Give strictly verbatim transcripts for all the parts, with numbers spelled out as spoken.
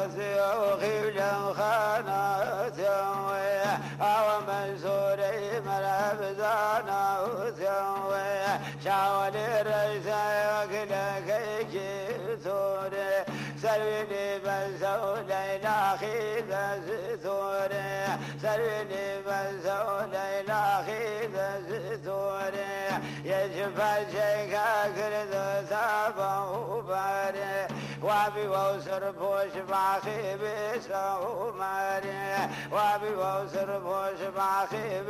سيوخي لخانات أو منصوري مرابزانا شاولي ريسا وكلك ثوري سرويني بسولي لاخي ثوري سرويني بسولي لاخي ثوري يجب الشيخ كرد ثابا وباري وابي ووسر بوش باخي بسوماري وابي ووسر بوش باخي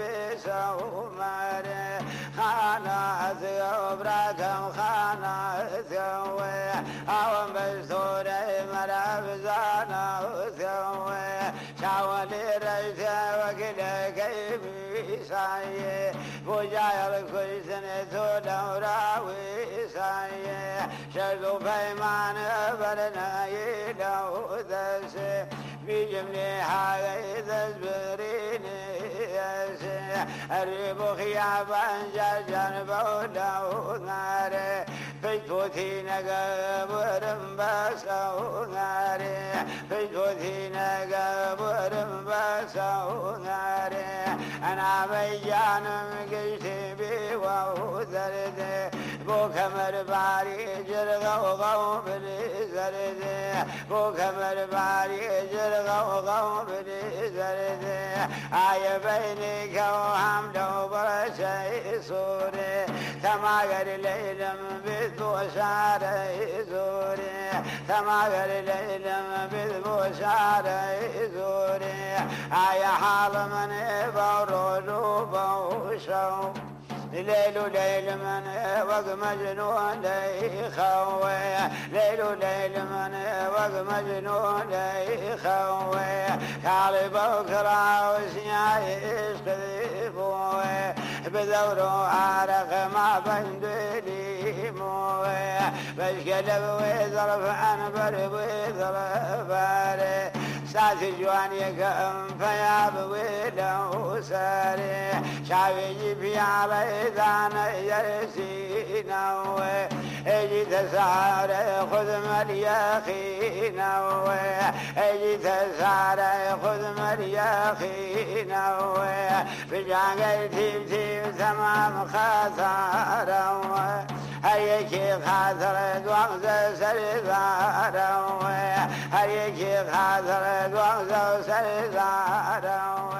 بسوماري خانا ثيو براتم خانا ثيوي أوم بستوري مرابزانا ثيوي شاولي ريثا وكلا كيفي سايي بوجايا لكل سنة دوراوي سايي شردو بيمان برنا يلو ذسي بجملي حاجة تزبريني يسي الريب خيابا جاجان بولو ناري فجوتي نقبر بسو ناري فجوتي نقبر بسو ناري أنا بيجانم قشتي بي ووزردي بو كمر باري جرغو غو بني زردي بو كمر باري جرغو غو بني زردي آي بيني كو حمدو برشي سوري تماغر ليلم بذبو شاري زوري تماغر ليلم بذبو شاري زوري آي حال من بورو بوشو ليل ليل من وق مجنون لي خوي ليل ليل من وق مجنون لي خوي قال بكرة وسياي اسقذفوي بذورو عرق ما بندلي موي بشكلب ويظرف عنبر ويظرف باري ساسي جواني كم فياب ويلو ساري شعبي في علي ذان يرسي نوي اجي تسار خذ ملياخي نوي اجي تسار خذ ملياخي نوي بجانجي تيب تيب تمام خسارة هيكي خاطر دوغز سرزارة هيكي خاطر دوغز سرزارة